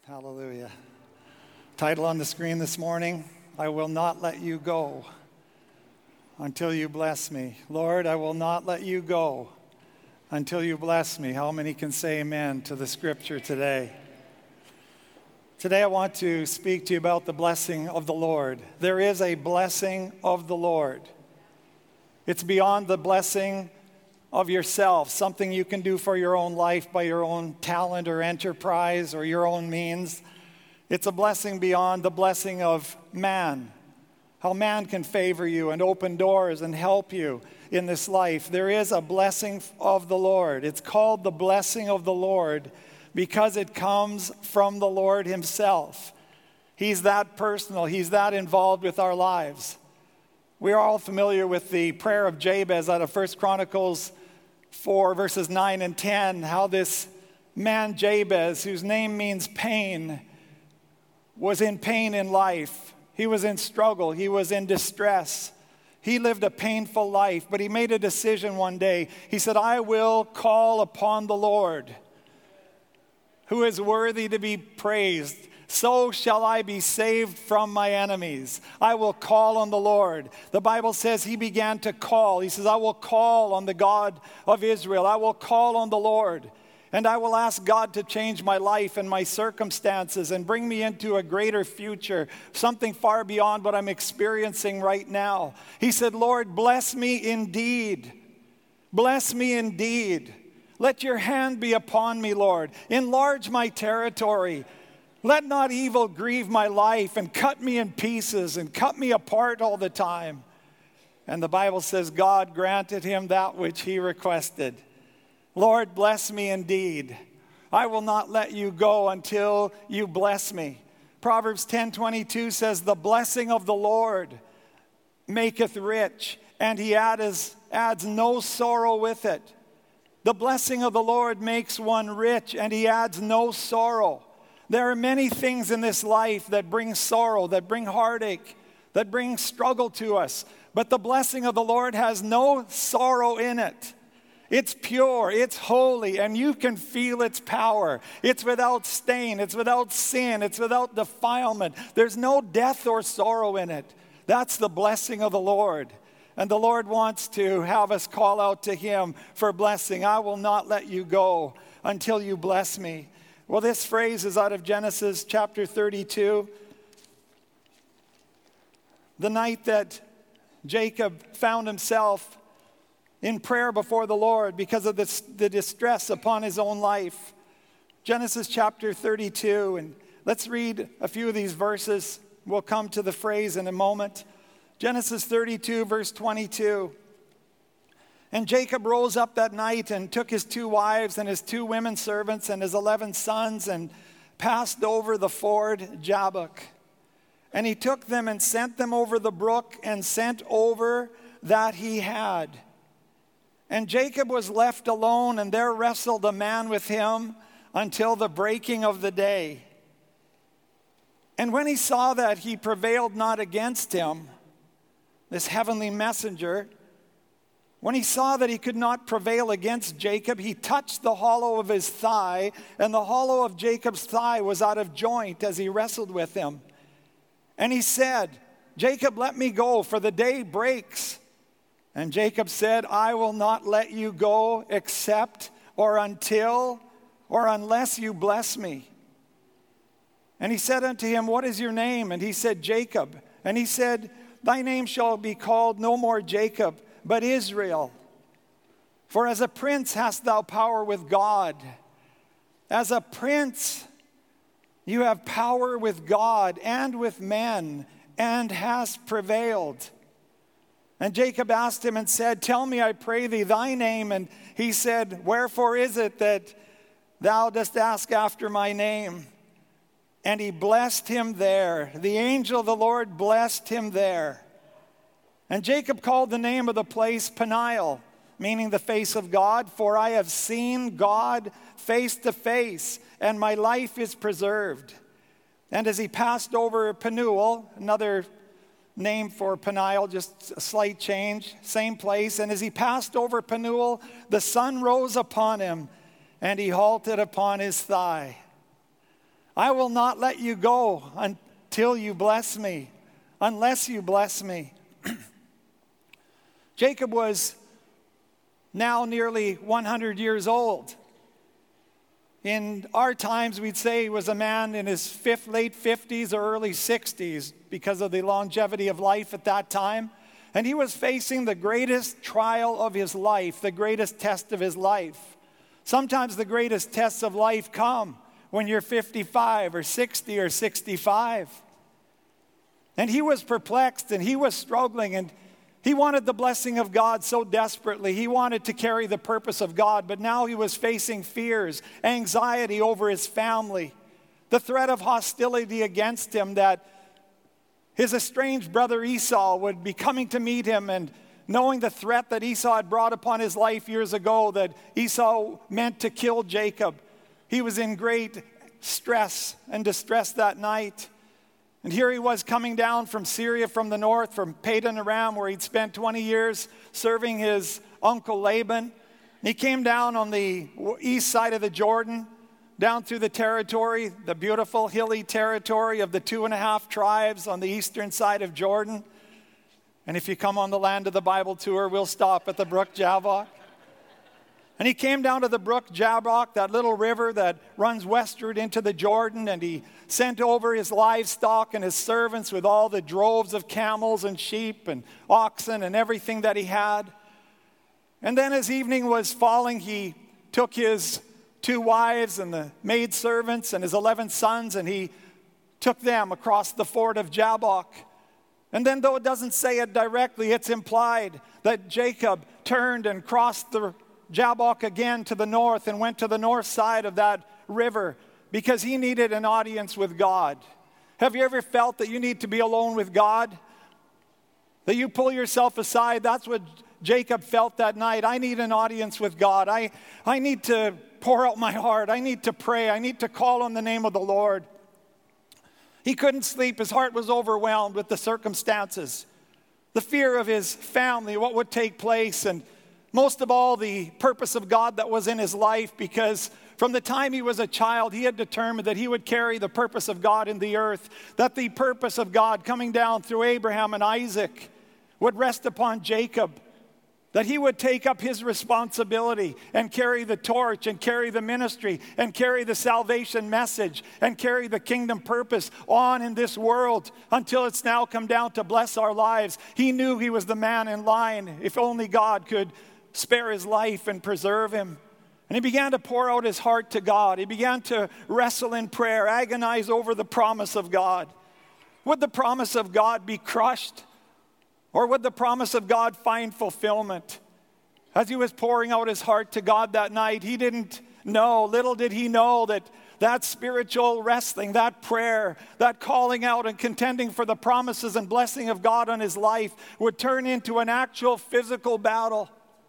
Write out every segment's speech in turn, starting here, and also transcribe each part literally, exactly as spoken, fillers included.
Hallelujah. Title on the screen this morning, I will not let you go until you bless me. Lord, I will not let you go until you bless me. How many can say amen to the scripture today? Today I want to speak to you about the blessing of the Lord. There is a blessing of the Lord. It's beyond the blessing of yourself, something you can do for your own life by your own talent or enterprise or your own means. It's a blessing beyond the blessing of man. How man can favor you and open doors and help you in this life. There is a blessing of the Lord. It's called the blessing of the Lord because it comes from the Lord himself. He's that personal. He's that involved with our lives. We are all familiar with the prayer of Jabez out of First Chronicles four, verses nine and ten, how this man Jabez, whose name means pain, was in pain in life. He was in struggle. He was in distress. He lived a painful life, but he made a decision one day. He said, I will call upon the Lord, who is worthy to be praised. So shall I be saved from my enemies. I will call on the Lord. The Bible says he began to call. He says, I will call on the God of Israel. I will call on the Lord. And I will ask God to change my life and my circumstances and bring me into a greater future, something far beyond what I'm experiencing right now. He said, Lord, bless me indeed. Bless me indeed. Let your hand be upon me, Lord. Enlarge my territory. Let not evil grieve my life and cut me in pieces and cut me apart all the time. And the Bible says God granted him that which he requested. Lord, bless me indeed. I will not let you go until you bless me. Proverbs ten twenty-two says, the blessing of the Lord maketh rich, and he adds, adds no sorrow with it. The blessing of the Lord makes one rich, and he adds no sorrow. There are many things in this life that bring sorrow, that bring heartache, that bring struggle to us. But the blessing of the Lord has no sorrow in it. It's pure, it's holy, and you can feel its power. It's without stain, it's without sin, it's without defilement. There's no death or sorrow in it. That's the blessing of the Lord. And the Lord wants to have us call out to him for blessing. I will not let you go until you bless me. Well, this phrase is out of Genesis chapter thirty-two. The night that Jacob found himself in prayer before the Lord because of the, the distress upon his own life. Genesis chapter thirty-two, and let's read a few of these verses. We'll come to the phrase in a moment. Genesis thirty-two, verse twenty-two. And Jacob rose up that night and took his two wives and his two women servants and his eleven sons and passed over the ford Jabbok. And he took them and sent them over the brook and sent over that he had. And Jacob was left alone, and there wrestled a man with him until the breaking of the day. And when he saw that he prevailed not against him, this heavenly messenger, when he saw that he could not prevail against Jacob, he touched the hollow of his thigh, and the hollow of Jacob's thigh was out of joint as he wrestled with him. And he said, Jacob, let me go, for the day breaks. And Jacob said, I will not let you go except or until or unless you bless me. And he said unto him, what is your name? And he said, Jacob. And he said, thy name shall be called no more Jacob, but Israel. For as a prince hast thou power with God. As a prince you have power with God and with men, and hast prevailed. And Jacob asked him and said, tell me, I pray thee, thy name. And he said, wherefore is it that thou dost ask after my name? And he blessed him there. The angel of the Lord blessed him there. And Jacob called the name of the place Peniel, meaning the face of God, for I have seen God face to face, and my life is preserved. And as he passed over Penuel, another name for Peniel, just a slight change, same place. And as he passed over Penuel, the sun rose upon him, and he halted upon his thigh. I will not let you go until you bless me, unless you bless me. Jacob was now nearly one hundred years old. In our times, we'd say he was a man in his fifth, late fifties or early sixties because of the longevity of life at that time. And he was facing the greatest trial of his life, the greatest test of his life. Sometimes the greatest tests of life come when you're fifty-five or sixty or sixty-five. And he was perplexed and he was struggling, and he wanted the blessing of God so desperately. He wanted to carry the purpose of God, but now he was facing fears, anxiety over his family, the threat of hostility against him, that his estranged brother Esau would be coming to meet him, and knowing the threat that Esau had brought upon his life years ago, that Esau meant to kill Jacob. He was in great stress and distress that night. And here he was coming down from Syria from the north, from Padan Aram, where he'd spent twenty years serving his uncle Laban. And he came down on the east side of the Jordan, down through the territory, the beautiful hilly territory of the two and a half tribes on the eastern side of Jordan. And if you come on the Land of the Bible tour, we'll stop at the brook Jabbok. And he came down to the brook Jabbok, that little river that runs westward into the Jordan, and he sent over his livestock and his servants with all the droves of camels and sheep and oxen and everything that he had. And then as evening was falling, he took his two wives and the maidservants and his eleven sons, and he took them across the ford of Jabbok. And then, though it doesn't say it directly, it's implied that Jacob turned and crossed the Jabbok again to the north and went to the north side of that river because he needed an audience with God. Have you ever felt that you need to be alone with God? That you pull yourself aside? That's what Jacob felt that night. I need an audience with God. I, I need to pour out my heart. I need to pray. I need to call on the name of the Lord. He couldn't sleep. His heart was overwhelmed with the circumstances, the fear of his family, what would take place, and most of all, the purpose of God that was in his life, because from the time he was a child, he had determined that he would carry the purpose of God in the earth, that the purpose of God coming down through Abraham and Isaac would rest upon Jacob, that he would take up his responsibility and carry the torch and carry the ministry and carry the salvation message and carry the kingdom purpose on in this world until it's now come down to bless our lives. He knew he was the man in line, if only God could spare his life and preserve him. And he began to pour out his heart to God. He began to wrestle in prayer, agonize over the promise of God. Would the promise of God be crushed? Or would the promise of God find fulfillment? As he was pouring out his heart to God that night, he didn't know, little did he know, that that spiritual wrestling, that prayer, that calling out and contending for the promises and blessing of God on his life would turn into an actual physical battle.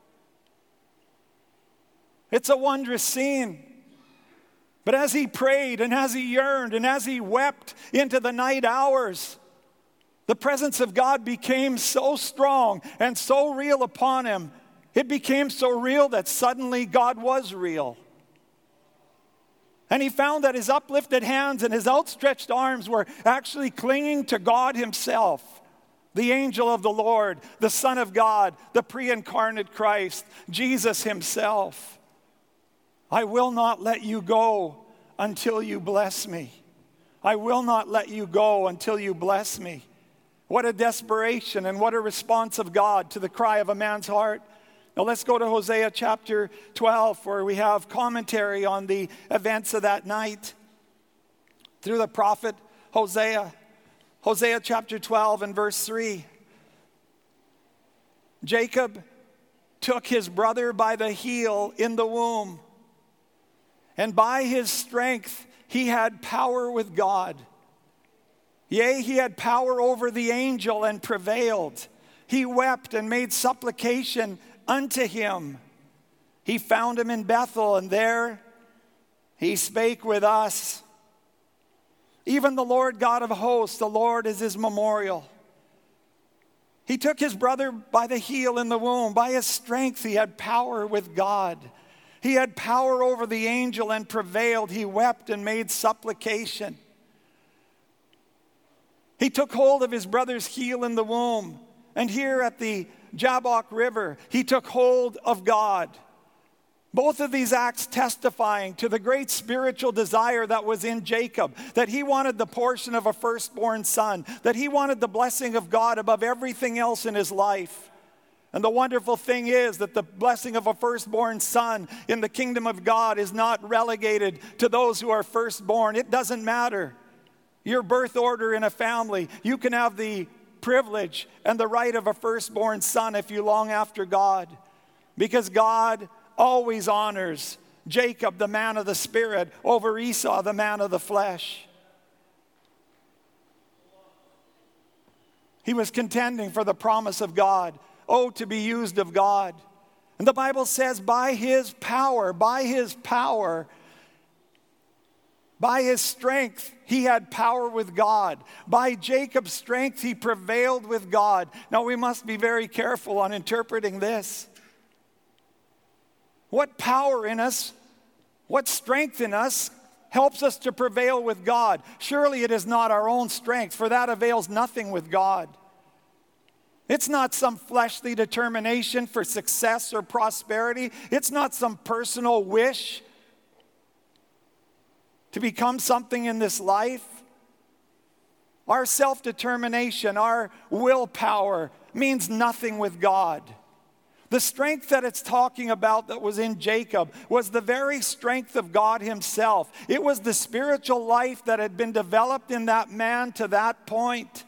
It's a wondrous scene. But as he prayed and as he yearned and as he wept into the night hours, the presence of God became so strong and so real upon him. It became so real that suddenly God was real. And he found that his uplifted hands and his outstretched arms were actually clinging to God himself, the angel of the Lord, the Son of God, the pre-incarnate Christ, Jesus himself. I will not let you go until you bless me. I will not let you go until you bless me. What a desperation and what a response of God to the cry of a man's heart. Now let's go to Hosea chapter twelve, where we have commentary on the events of that night through the prophet Hosea. Hosea chapter twelve and verse three. Jacob took his brother by the heel in the womb, and by his strength he had power with God. Yea, he had power over the angel and prevailed. He wept and made supplication unto him. He found him in Bethel, and there he spake with us. Even the Lord God of hosts, the Lord is his memorial. He took his brother by the heel in the womb. By his strength he had power with God. He had power over the angel and prevailed. He wept and made supplication. He took hold of his brother's heel in the womb. And here at the Jabbok River, he took hold of God. Both of these acts testifying to the great spiritual desire that was in Jacob, that he wanted the portion of a firstborn son, that he wanted the blessing of God above everything else in his life. And the wonderful thing is that the blessing of a firstborn son in the kingdom of God is not relegated to those who are firstborn. It doesn't matter your birth order in a family. You can have the privilege and the right of a firstborn son if you long after God, because God always honors Jacob, the man of the spirit, over Esau, the man of the flesh. He was contending for the promise of God. Oh, to be used of God. And the Bible says by his power, by his power, by his strength, he had power with God. By Jacob's strength, he prevailed with God. Now, we must be very careful on interpreting this. What power in us, what strength in us helps us to prevail with God? Surely it is not our own strength, for that avails nothing with God. It's not some fleshly determination for success or prosperity. It's not some personal wish to become something in this life. Our self-determination, our willpower means nothing with God. The strength that it's talking about that was in Jacob was the very strength of God himself. It was the spiritual life that had been developed in that man to that point.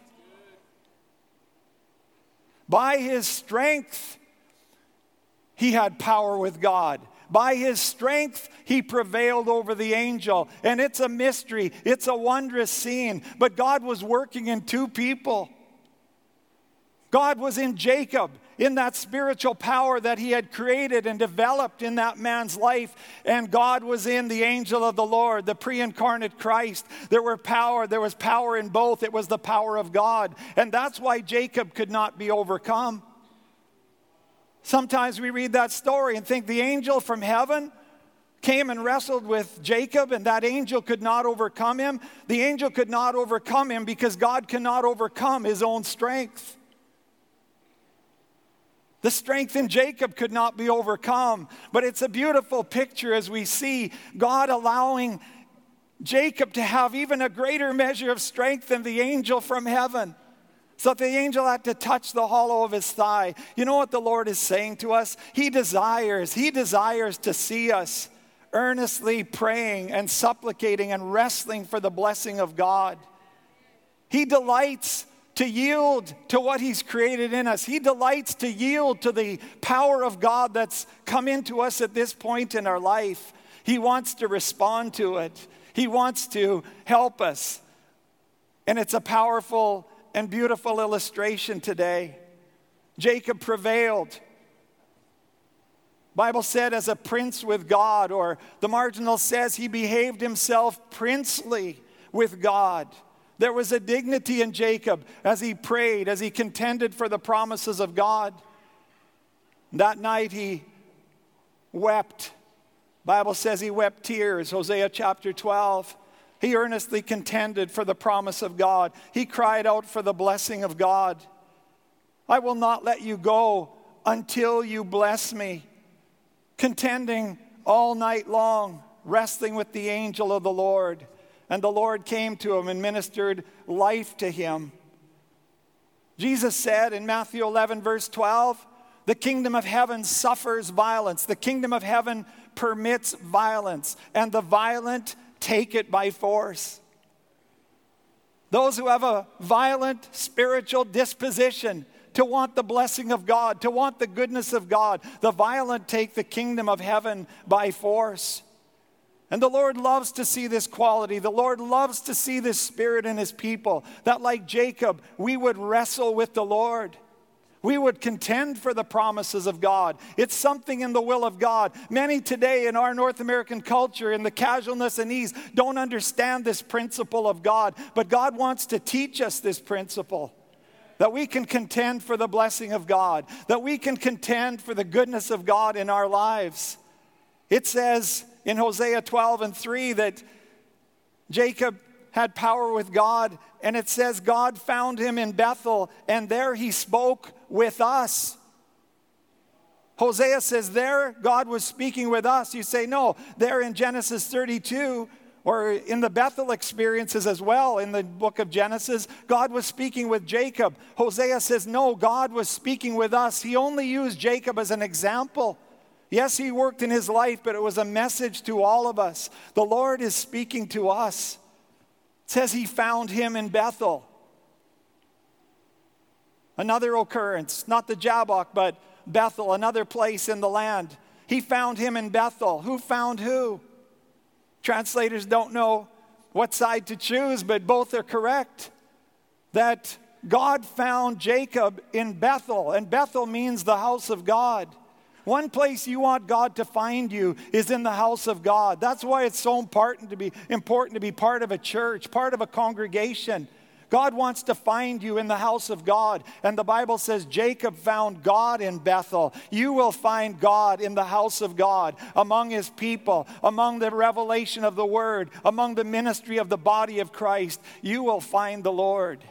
By his strength, he had power with God. By his strength, he prevailed over the angel. And it's a mystery. It's a wondrous scene. But God was working in two people. God was in Jacob, in that spiritual power that he had created and developed in that man's life. And God was in the angel of the Lord, the pre-incarnate Christ. There were power, there was power in both. It was the power of God. And that's why Jacob could not be overcome. Sometimes we read that story and think the angel from heaven came and wrestled with Jacob, and that angel could not overcome him. The angel could not overcome him because God cannot overcome his own strength. The strength in Jacob could not be overcome. But it's a beautiful picture as we see God allowing Jacob to have even a greater measure of strength than the angel from heaven. So that the angel had to touch the hollow of his thigh. You know what the Lord is saying to us? He desires, he desires to see us earnestly praying and supplicating and wrestling for the blessing of God. He delights to yield to what he's created in us. He delights to yield to the power of God that's come into us at this point in our life. He wants to respond to it. He wants to help us. And it's a powerful and beautiful illustration today. Jacob prevailed. Bible said as a prince with God, or the marginal says he behaved himself princely with God. There was a dignity in Jacob as he prayed, as he contended for the promises of God. That night he wept. Bible says he wept tears, Hosea chapter twelve. He earnestly contended for the promise of God. He cried out for the blessing of God. I will not let you go until you bless me. Contending all night long, wrestling with the angel of the Lord. And the Lord came to him and ministered life to him. Jesus said in Matthew eleven, verse twelve, the kingdom of heaven suffers violence. The kingdom of heaven permits violence, and the violent take it by force. Those who have a violent spiritual disposition to want the blessing of God, to want the goodness of God, the violent take the kingdom of heaven by force. And the Lord loves to see this quality. The Lord loves to see this spirit in his people, that like Jacob, we would wrestle with the Lord. We would contend for the promises of God. It's something in the will of God. Many today in our North American culture, in the casualness and ease, don't understand this principle of God. But God wants to teach us this principle, that we can contend for the blessing of God, that we can contend for the goodness of God in our lives. It says in Hosea twelve and three that Jacob had power with God, and it says God found him in Bethel, and there he spoke with us. Hosea says there God was speaking with us. You say, no, there in Genesis thirty-two, or in the Bethel experiences as well, in the book of Genesis, God was speaking with Jacob. Hosea says, no, God was speaking with us. He only used Jacob as an example. Yes, he worked in his life, but it was a message to all of us. The Lord is speaking to us. It says he found him in Bethel. Another occurrence, not the Jabbok, but Bethel, another place in the land. He found him in Bethel. Who found who? Translators don't know what side to choose, but both are correct. That God found Jacob in Bethel, and Bethel means the house of God. One place you want God to find you is in the house of God. That's why it's so important to be important to be part of a church, part of a congregation. God wants to find you in the house of God. And the Bible says Jacob found God in Bethel. You will find God in the house of God, among his people, among the revelation of the word, among the ministry of the body of Christ. You will find the Lord.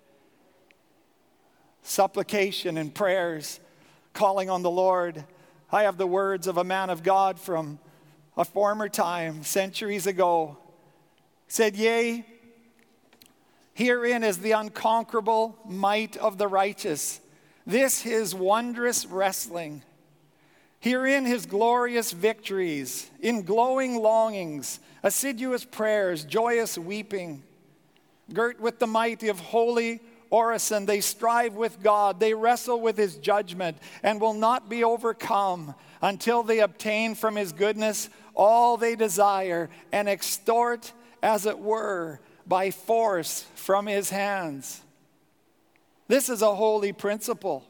Supplication and prayers, calling on the Lord. I have the words of a man of God from a former time, centuries ago. He said, yea, herein is the unconquerable might of the righteous. This his wondrous wrestling. Herein his glorious victories, in glowing longings, assiduous prayers, joyous weeping. Girt with the might of holy orison, they strive with God, they wrestle with his judgment, and will not be overcome until they obtain from his goodness all they desire, and extort, as it were, by force from his hands. This is a holy principle.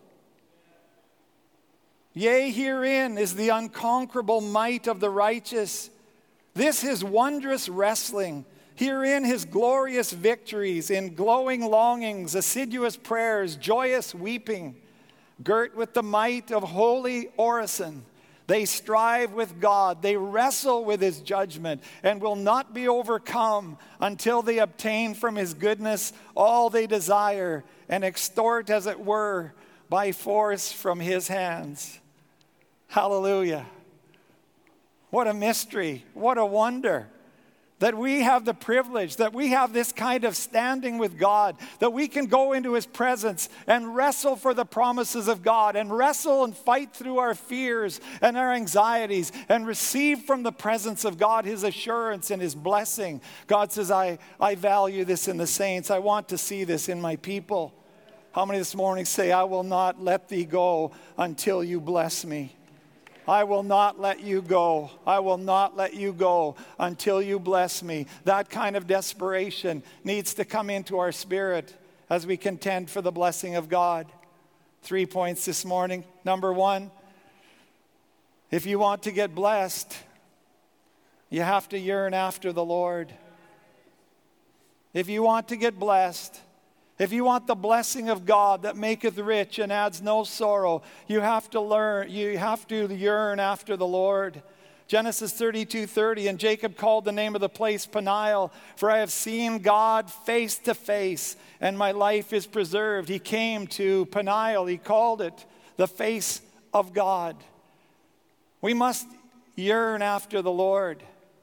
Yea, herein is the unconquerable might of the righteous. This his wondrous wrestling. Herein his glorious victories, in glowing longings, assiduous prayers, joyous weeping. Girt with the might of holy orison, they strive with God, they wrestle with his judgment, and will not be overcome until they obtain from his goodness all they desire, and extort, as it were, by force from his hands. Hallelujah. What a mystery, what a wonder. That we have the privilege, that we have this kind of standing with God, that we can go into his presence and wrestle for the promises of God, and wrestle and fight through our fears and our anxieties, and receive from the presence of God his assurance and his blessing. God says, I, I value this in the saints. I want to see this in my people. How many this morning say, I will not let thee go until you bless me? I will not let you go. I will not let you go until you bless me. That kind of desperation needs to come into our spirit as we contend for the blessing of God. Three points this morning. Number one, if you want to get blessed, you have to yearn after the Lord. If you want to get blessed, if you want the blessing of God that maketh rich and adds no sorrow, you have to learn, you have to yearn after the Lord. Genesis thirty-two thirty, and Jacob called the name of the place Peniel, for I have seen God face to face, and my life is preserved. He came to Peniel, he called it the face of God. We must yearn after the Lord.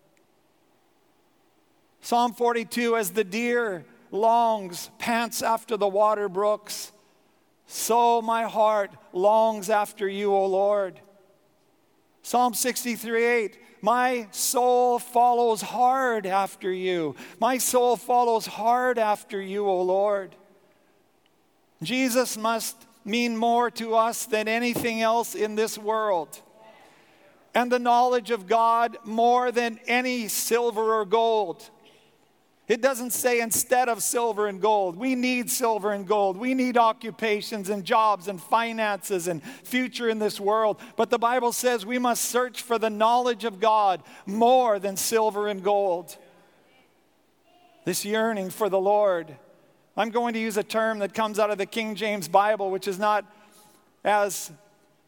Psalm forty-two, as the deer longs, pants after the water brooks, so my heart longs after you, O Lord. Psalm sixty-three eight, my soul follows hard after you. My soul follows hard after you, O Lord. Jesus must mean more to us than anything else in this world. And the knowledge of God more than any silver or gold. It doesn't say instead of silver and gold. We need silver and gold. We need occupations and jobs and finances and future in this world. But the Bible says we must search for the knowledge of God more than silver and gold. This yearning for the Lord. I'm going to use a term that comes out of the King James Bible, which is not as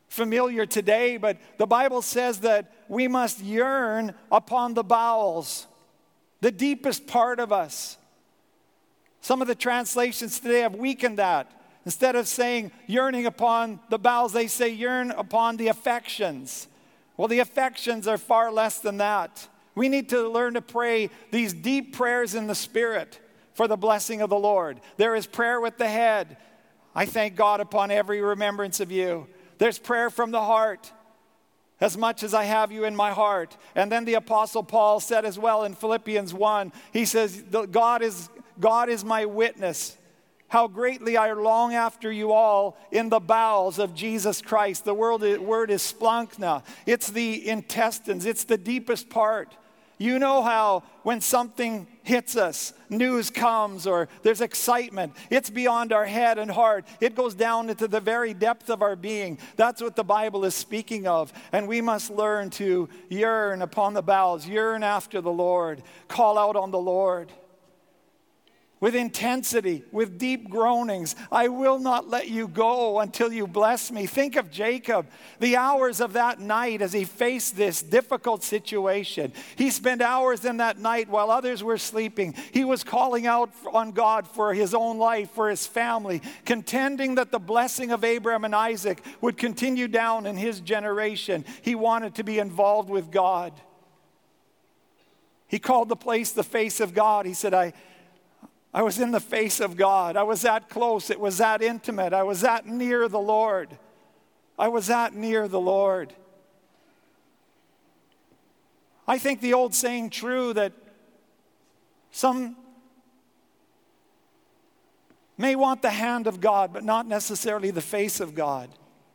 familiar today, but the Bible says that we must yearn upon the bowels, the deepest part of us. Some of the translations today have weakened that. Instead of saying yearning upon the bowels, they say yearn upon the affections. Well, the affections are far less than that. We need to learn to pray these deep prayers in the Spirit for the blessing of the Lord. There is prayer with the head. I thank God upon every remembrance of you. There's prayer from the heart. As much as I have you in my heart. And then the Apostle Paul said as well in Philippians one, he says, God is, God is my witness, how greatly I long after you all in the bowels of Jesus Christ. The word, word is splanchna. It's the intestines. It's the deepest part. You know how when something hits us, news comes or there's excitement, it's beyond our head and heart. It goes down into the very depth of our being. That's what the Bible is speaking of. And we must learn to yearn upon the bowels, yearn after the Lord, call out on the Lord. With intensity, with deep groanings, I will not let you go until you bless me. Think of Jacob, the hours of that night as he faced this difficult situation. He spent hours in that night while others were sleeping. He was calling out on God for his own life, for his family, contending that the blessing of Abraham and Isaac would continue down in his generation. He wanted to be involved with God. He called the place the face of God. He said, I... I was in the face of God. I was that close. It was that intimate. I was that near the Lord. I was that near the Lord. I think the old saying true that some may want the hand of God, but not necessarily the face of God.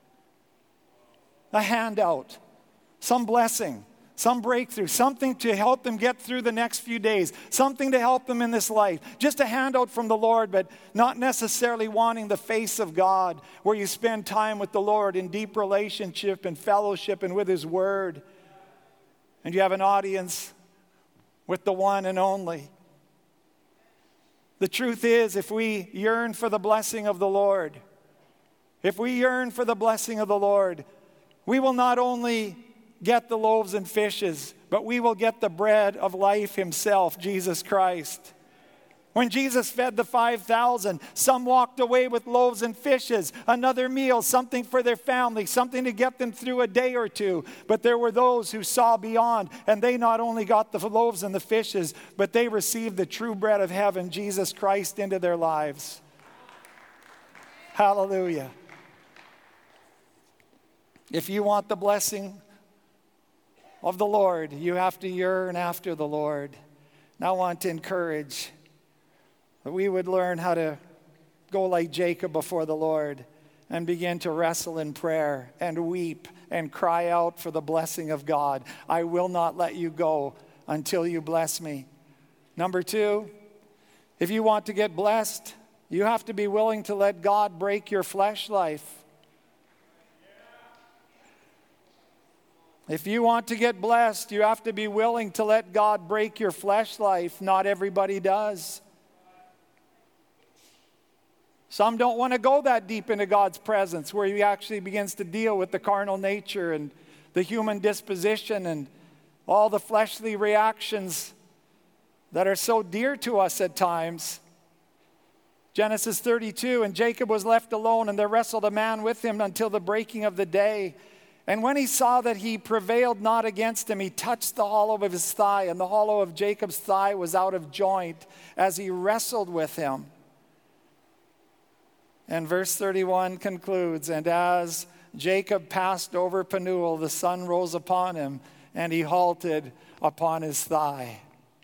A handout, some blessing. Some breakthrough, something to help them get through the next few days, something to help them in this life. Just a handout from the Lord, but not necessarily wanting the face of God, where you spend time with the Lord in deep relationship and fellowship and with His Word. And you have an audience with the one and only. The truth is, if we yearn for the blessing of the Lord, if we yearn for the blessing of the Lord, we will not only get the loaves and fishes, but we will get the bread of life Himself, Jesus Christ. When Jesus fed the five thousand, some walked away with loaves and fishes, another meal, something for their family, something to get them through a day or two. But there were those who saw beyond, and they not only got the loaves and the fishes, but they received the true bread of heaven, Jesus Christ, into their lives. Hallelujah. If you want the blessing of the Lord, you have to yearn after the Lord. And I want to encourage that we would learn how to go like Jacob before the Lord and begin to wrestle in prayer and weep and cry out for the blessing of God. I will not let you go until you bless me. Number two, if you want to get blessed, you have to be willing to let God break your flesh life. If you want to get blessed, you have to be willing to let God break your flesh life. Not everybody does. Some don't want to go that deep into God's presence where He actually begins to deal with the carnal nature and the human disposition and all the fleshly reactions that are so dear to us at times. Genesis thirty-two, and Jacob was left alone, and there wrestled a man with him until the breaking of the day. And when he saw that he prevailed not against him, he touched the hollow of his thigh, and the hollow of Jacob's thigh was out of joint as he wrestled with him. And verse thirty-one concludes, and as Jacob passed over Penuel, the sun rose upon him, and he halted upon his thigh.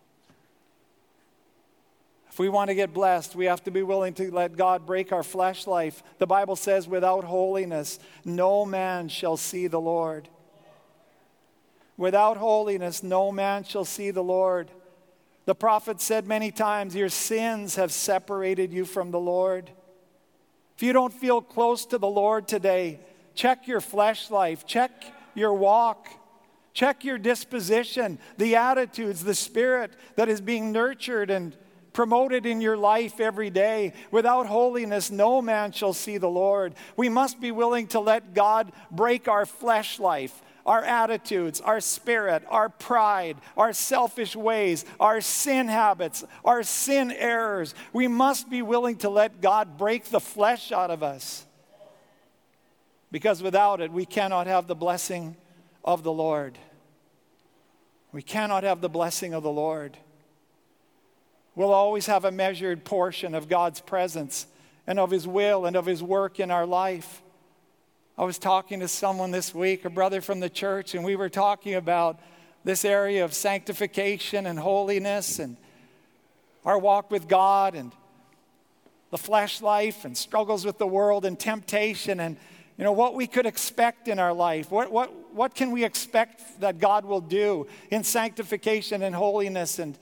If we want to get blessed, we have to be willing to let God break our flesh life. The Bible says, without holiness, no man shall see the Lord. Without holiness, no man shall see the Lord. The prophet said many times, your sins have separated you from the Lord. If you don't feel close to the Lord today, check your flesh life, check your walk, check your disposition, the attitudes, the spirit that is being nurtured and Promote it in your life every day. Without holiness, no man shall see the Lord. We must be willing to let God break our flesh life, our attitudes, our spirit, our pride, our selfish ways, our sin habits, our sin errors. We must be willing to let God break the flesh out of us. Because without it, we cannot have the blessing of the Lord. We cannot have the blessing of the Lord. We'll always have a measured portion of God's presence and of His will and of His work in our life. I was talking to someone this week, a brother from the church, and we were talking about this area of sanctification and holiness and our walk with God and the flesh life and struggles with the world and temptation and, you know, what we could expect in our life. What, what, what can we expect that God will do in sanctification and holiness? And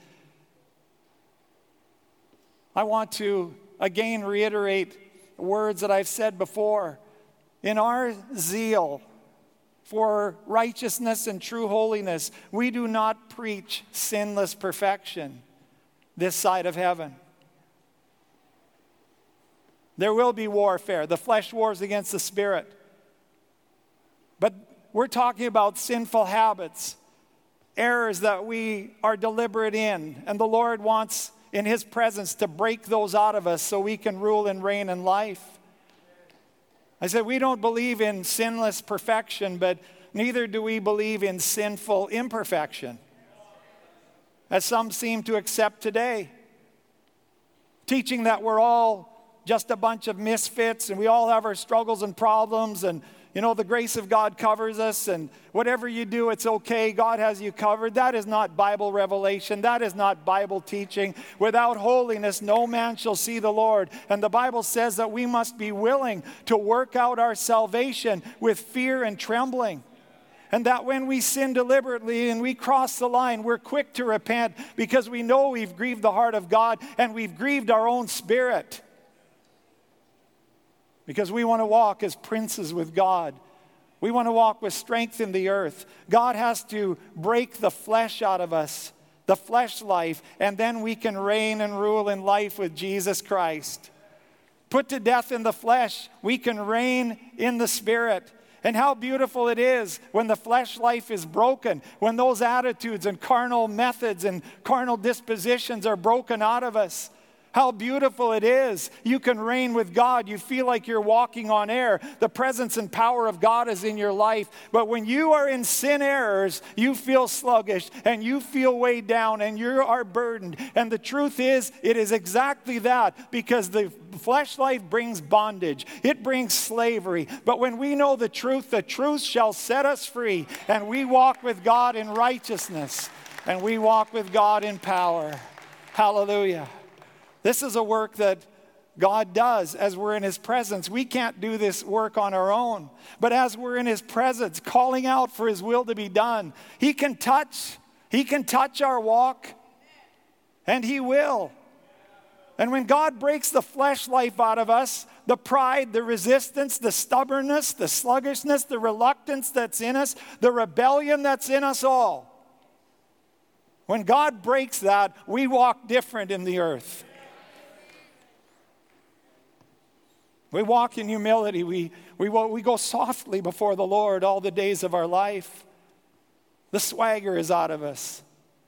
I want to again reiterate words that I've said before. In our zeal for righteousness and true holiness, we do not preach sinless perfection this side of heaven. There will be warfare. The flesh wars against the spirit. But we're talking about sinful habits, errors that we are deliberate in, and the Lord wants in His presence to break those out of us so we can rule and reign in life. I said we don't believe in sinless perfection, but neither do we believe in sinful imperfection, as some seem to accept today. Teaching that we're all just a bunch of misfits and we all have our struggles and problems, and you know, the grace of God covers us, and whatever you do, it's okay. God has you covered. That is not Bible revelation. That is not Bible teaching. Without holiness, no man shall see the Lord. And the Bible says that we must be willing to work out our salvation with fear and trembling. And that when we sin deliberately and we cross the line, we're quick to repent because we know we've grieved the heart of God and we've grieved our own spirit. Because we want to walk as princes with God. We want to walk with strength in the earth. God has to break the flesh out of us, the flesh life, and then we can reign and rule in life with Jesus Christ. Put to death in the flesh, we can reign in the spirit. And how beautiful it is when the flesh life is broken, when those attitudes and carnal methods and carnal dispositions are broken out of us. How beautiful it is. You can reign with God. You feel like you're walking on air. The presence and power of God is in your life. But when you are in sin errors, you feel sluggish and you feel weighed down and you are burdened. And the truth is, it is exactly that, because the flesh life brings bondage. It brings slavery. But when we know the truth, the truth shall set us free. And we walk with God in righteousness. And we walk with God in power. Hallelujah. This is a work that God does as we're in His presence. We can't do this work on our own. But as we're in His presence, calling out for His will to be done, He can touch. He can touch our walk. And He will. And when God breaks the flesh life out of us, the pride, the resistance, the stubbornness, the sluggishness, the reluctance that's in us, the rebellion that's in us all. When God breaks that, we walk different in the earth. We walk in humility. We, we, we go softly before the Lord all the days of our life. The swagger is out of us.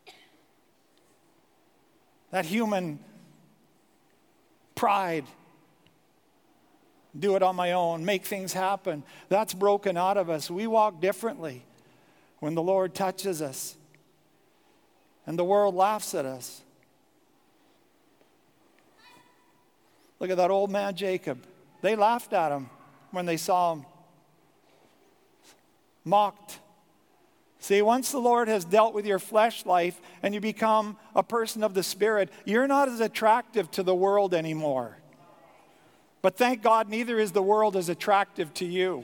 That human pride. Do it on my own. Make things happen. That's broken out of us. We walk differently when the Lord touches us. And the world laughs at us. Look at that old man Jacob. They laughed at him when they saw him. Mocked. See, once the Lord has dealt with your flesh life and you become a person of the Spirit, you're not as attractive to the world anymore. But thank God, neither is the world as attractive to you.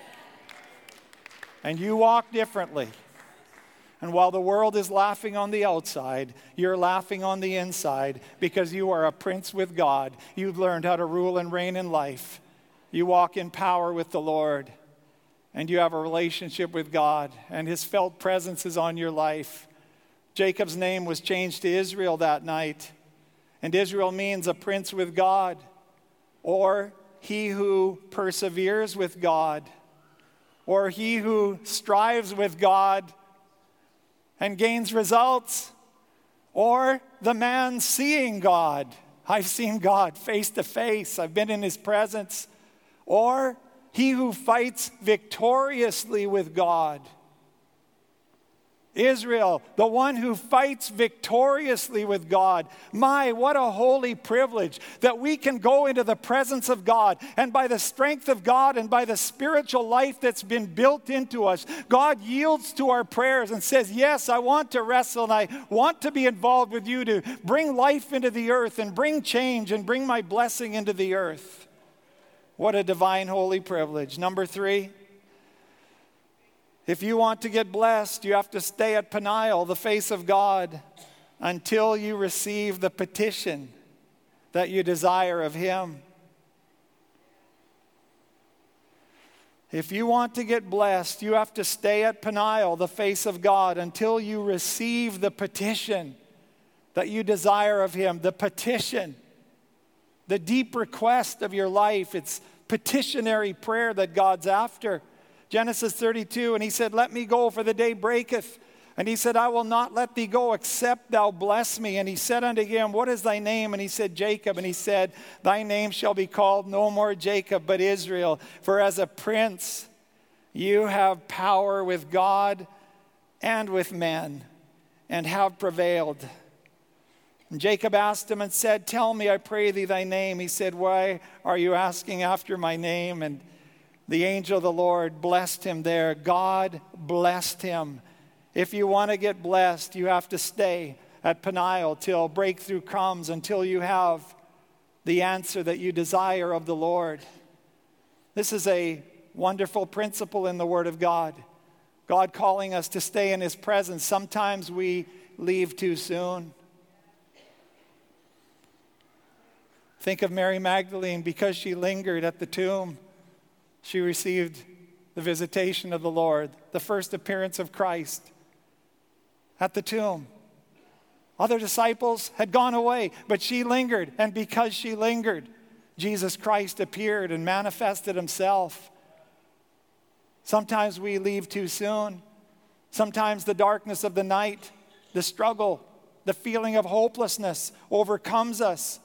And you walk differently. And while the world is laughing on the outside, you're laughing on the inside because you are a prince with God. You've learned how to rule and reign in life. You walk in power with the Lord. And you have a relationship with God. And His felt presence is on your life. Jacob's name was changed to Israel that night. And Israel means a prince with God, or he who perseveres with God, or he who strives with God and gains results, or the man seeing God. I've seen God face to face. I've been in his presence. Or he who fights victoriously with God. Israel, the one who fights victoriously with God. My, what a holy privilege that we can go into the presence of God, and by the strength of God and by the spiritual life that's been built into us, God yields to our prayers and says, yes, I want to wrestle and I want to be involved with you to bring life into the earth and bring change and bring my blessing into the earth. What a divine holy privilege. Number three, if you want to get blessed, you have to stay at Peniel, the face of God, until you receive the petition that you desire of him. If you want to get blessed, you have to stay at Peniel, the face of God, until you receive the petition that you desire of him. The petition, the deep request of your life. It's petitionary prayer that God's after. Genesis thirty-two, and he said, let me go, for the day breaketh. And he said, I will not let thee go, except thou bless me. And he said unto him, what is thy name? And he said, Jacob. And he said, thy name shall be called no more Jacob, but Israel. For as a prince you have power with God and with men, and have prevailed. And Jacob asked him and said, tell me, I pray thee, thy name. He said, why are you asking after my name? And the angel of the Lord blessed him there. God blessed him. If you want to get blessed, you have to stay at Peniel till breakthrough comes, until you have the answer that you desire of the Lord. This is a wonderful principle in the Word of God. God calling us to stay in his presence. Sometimes we leave too soon. Think of Mary Magdalene. Because she lingered at the tomb, she received the visitation of the Lord, the first appearance of Christ at the tomb. Other disciples had gone away, but she lingered. And because she lingered, Jesus Christ appeared and manifested himself. Sometimes we leave too soon. Sometimes the darkness of the night, the struggle, the feeling of hopelessness overcomes us.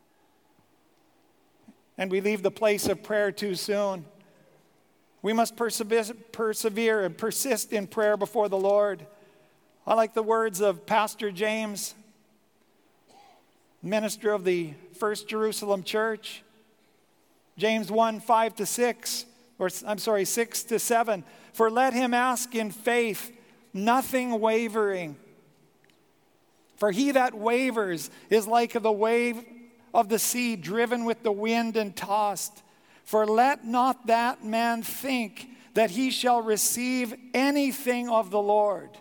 And we leave the place of prayer too soon. We must persevere, persevere and persist in prayer before the Lord. I like the words of Pastor James, minister of the First Jerusalem Church. James one, five to six, or I'm sorry, six to seven. For let him ask in faith, nothing wavering. For he that wavers is like the wave of the sea, driven with the wind and tossed. For let not that man think that he shall receive anything of the Lord.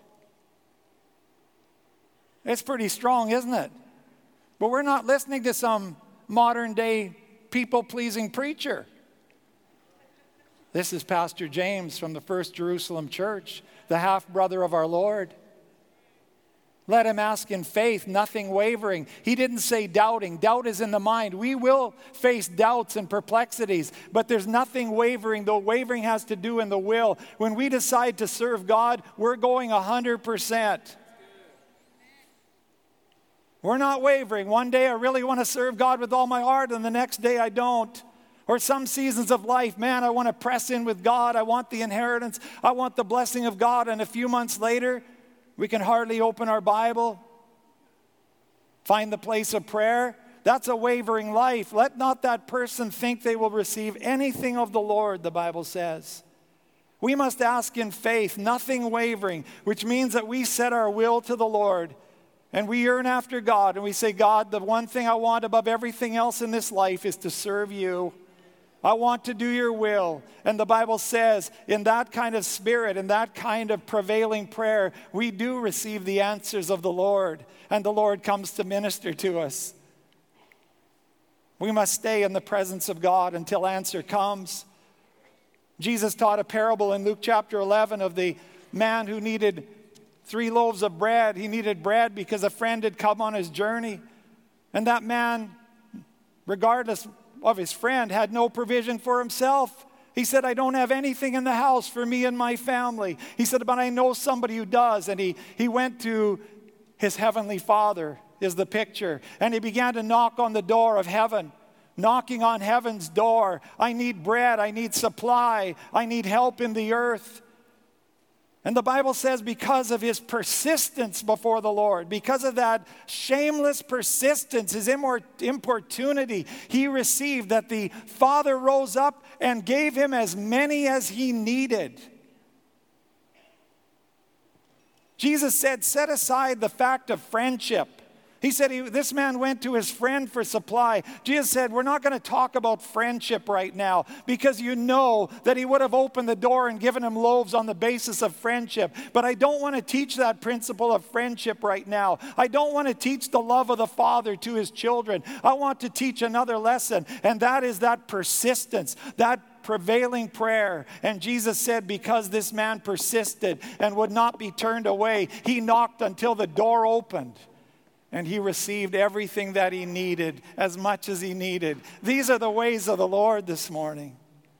It's pretty strong, isn't it? But we're not listening to some modern day people-pleasing preacher. This is Pastor James from the First Jerusalem Church, the half-brother of our Lord. Let him ask in faith, nothing wavering. He didn't say doubting. Doubt is in the mind. We will face doubts and perplexities, but there's nothing wavering, though wavering has to do in the will. When we decide to serve God, we're going one hundred percent. We're not wavering. One day I really want to serve God with all my heart, and the next day I don't. Or some seasons of life, man, I want to press in with God. I want the inheritance. I want the blessing of God. And a few months later, we can hardly open our Bible, find the place of prayer. That's a wavering life. Let not that person think they will receive anything of the Lord, the Bible says. We must ask in faith, nothing wavering, which means that we set our will to the Lord and we yearn after God and we say, God, the one thing I want above everything else in this life is to serve you. I want to do your will. And the Bible says in that kind of spirit, in that kind of prevailing prayer, we do receive the answers of the Lord. And the Lord comes to minister to us. We must stay in the presence of God until answer comes. Jesus taught a parable in Luke chapter eleven of the man who needed three loaves of bread. He needed bread because a friend had come on his journey. And that man, regardless of his friend, had no provision for himself. He said, I don't have anything in the house for me and my family. He said, but I know somebody who does. And he, he went to his heavenly Father, is the picture. And he began to knock on the door of heaven, knocking on heaven's door. I need bread. I need supply. I need help in the earth. And the Bible says because of his persistence before the Lord, because of that shameless persistence, his importunity, he received that the Father rose up and gave him as many as he needed. Jesus said, set aside the fact of friendship. He said he, this man went to his friend for supply. Jesus said, we're not going to talk about friendship right now because you know that he would have opened the door and given him loaves on the basis of friendship. But I don't want to teach that principle of friendship right now. I don't want to teach the love of the Father to his children. I want to teach another lesson, and that is that persistence, that prevailing prayer. And Jesus said, because this man persisted and would not be turned away, he knocked until the door opened. And he received everything that he needed, as much as he needed. These are the ways of the Lord this morning.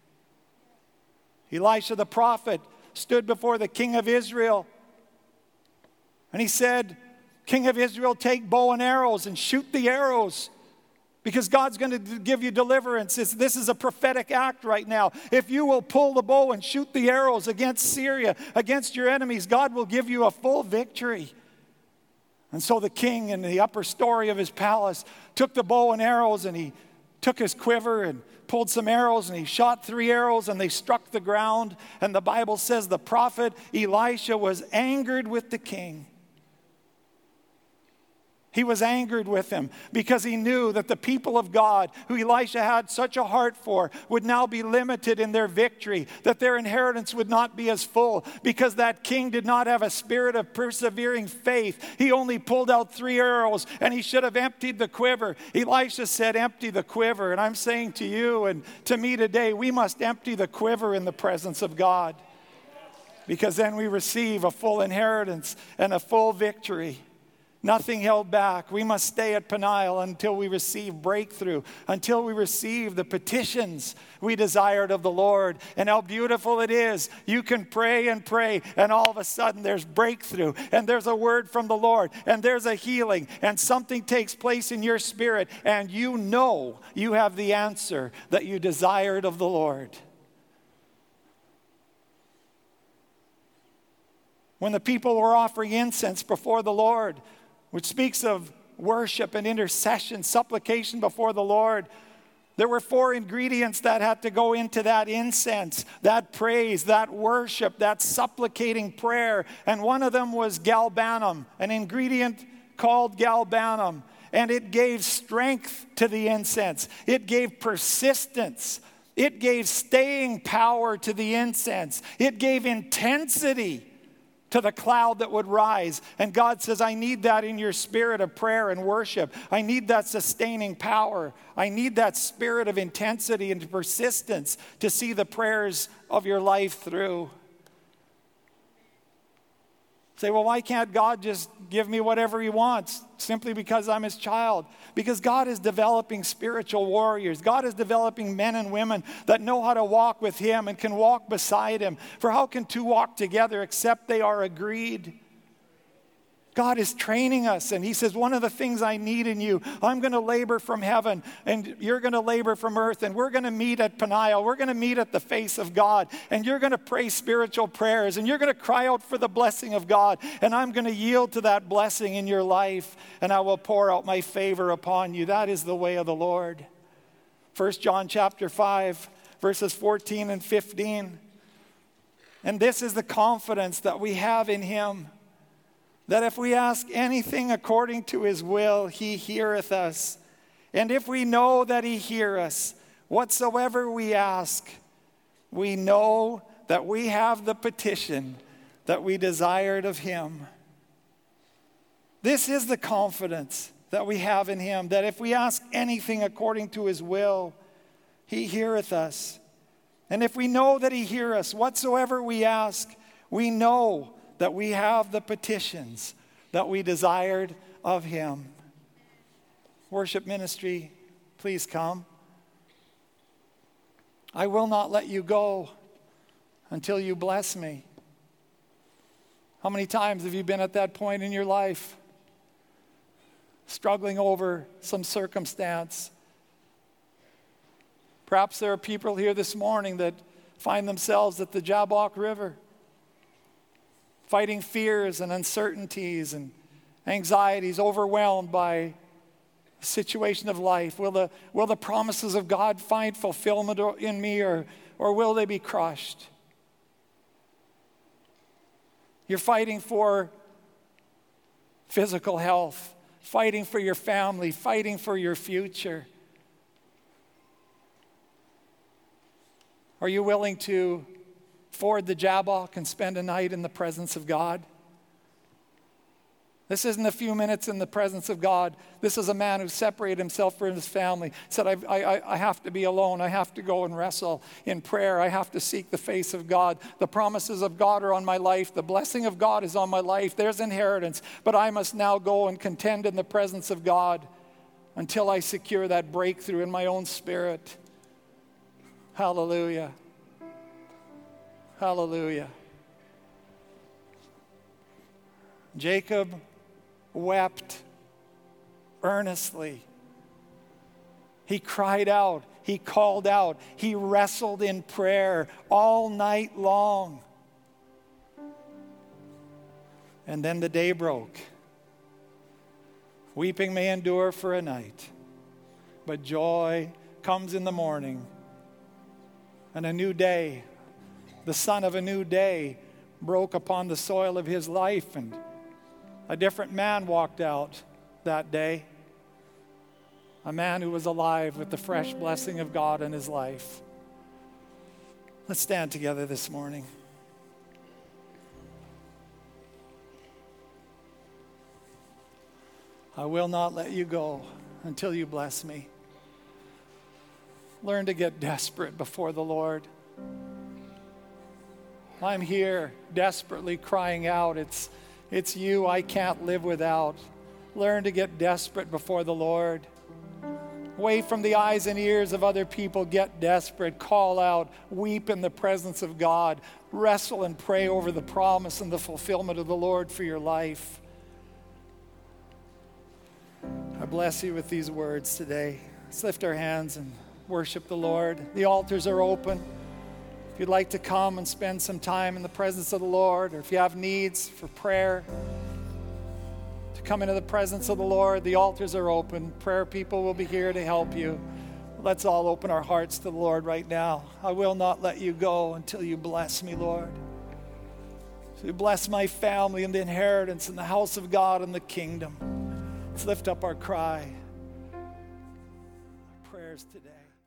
Elisha the prophet stood before the king of Israel. And he said, King of Israel, take bow and arrows and shoot the arrows. Because God's going to give you deliverance. It's, this is a prophetic act right now. If you will pull the bow and shoot the arrows against Syria, against your enemies, God will give you a full victory. And so the king in the upper story of his palace took the bow and arrows, and he took his quiver and pulled some arrows, and he shot three arrows, and they struck the ground. And the Bible says the prophet Elisha was angered with the king. He was angered with him because he knew that the people of God, who Elisha had such a heart for, would now be limited in their victory, that their inheritance would not be as full because that king did not have a spirit of persevering faith. He only pulled out three arrows, and he should have emptied the quiver. Elisha said, empty the quiver. And I'm saying to you and to me today, we must empty the quiver in the presence of God, because then we receive a full inheritance and a full victory. Nothing held back. We must stay at Peniel until we receive breakthrough, until we receive the petitions we desired of the Lord. And how beautiful it is. You can pray and pray, and all of a sudden there's breakthrough, and there's a word from the Lord, and there's a healing, and something takes place in your spirit, and you know you have the answer that you desired of the Lord. When the people were offering incense before the Lord, which speaks of worship and intercession, supplication before the Lord, there were four ingredients that had to go into that incense, that praise, that worship, that supplicating prayer. And one of them was galbanum, an ingredient called galbanum. And it gave strength to the incense. It gave persistence. It gave staying power to the incense. It gave intensity to the cloud that would rise. And God says, I need that in your spirit of prayer and worship. I need that sustaining power. I need that spirit of intensity and persistence to see the prayers of your life through. Say, well, why can't God just give me whatever he wants simply because I'm his child? Because God is developing spiritual warriors. God is developing men and women that know how to walk with him and can walk beside him. For how can two walk together except they are agreed? God is training us, and he says, one of the things I need in you, I'm going to labor from heaven, and you're going to labor from earth, and we're going to meet at Peniel. We're going to meet at the face of God, and you're going to pray spiritual prayers, and you're going to cry out for the blessing of God, and I'm going to yield to that blessing in your life, and I will pour out my favor upon you. That is the way of the Lord. First John chapter five, verses fourteen and fifteen. And this is the confidence that we have in him, that if we ask anything according to his will, he heareth us. And if we know that he heareth us, whatsoever we ask, we know that we have the petition that we desired of him. This is the confidence that we have in him, that if we ask anything according to his will, he heareth us. And if we know that he heareth us, whatsoever we ask, we know that we have the petitions that we desired of him. Worship ministry, please come. I will not let you go until you bless me. How many times have you been at that point in your life, struggling over some circumstance? Perhaps there are people here this morning that find themselves at the Jabbok River, fighting fears and uncertainties and anxieties, overwhelmed by the situation of life. Will the, will the promises of God find fulfillment in me, or, or will they be crushed? You're fighting for physical health, fighting for your family, fighting for your future. Are you willing to ford the Jabbok and spend a night in the presence of God? This isn't a few minutes in the presence of God. This is a man who separated himself from his family, said, I, I, I have to be alone. I have to go and wrestle in prayer. I have to seek the face of God. The promises of God are on my life. The blessing of God is on my life. There's inheritance. But I must now go and contend in the presence of God until I secure that breakthrough in my own spirit. Hallelujah. Hallelujah. Jacob wept earnestly. He cried out. He called out. He wrestled in prayer all night long. And then the day broke. Weeping may endure for a night, but joy comes in the morning. And a new day, the sun of a new day, broke upon the soil of his life, and a different man walked out that day. A man who was alive with the fresh blessing of God in his life. Let's stand together this morning. I will not let you go until you bless me. Learn to get desperate before the Lord. I'm here desperately crying out, it's, it's you I can't live without. Learn to get desperate before the Lord. Away from the eyes and ears of other people, get desperate, call out, weep in the presence of God, wrestle and pray over the promise and the fulfillment of the Lord for your life. I bless you with these words today. Let's lift our hands and worship the Lord. The altars are open. If you'd like to come and spend some time in the presence of the Lord, or if you have needs for prayer, to come into the presence of the Lord, the altars are open. Prayer people will be here to help you. Let's all open our hearts to the Lord right now. I will not let you go until you bless me, Lord. So you bless my family and the inheritance and the house of God and the kingdom. Let's lift up our cry, our prayers today.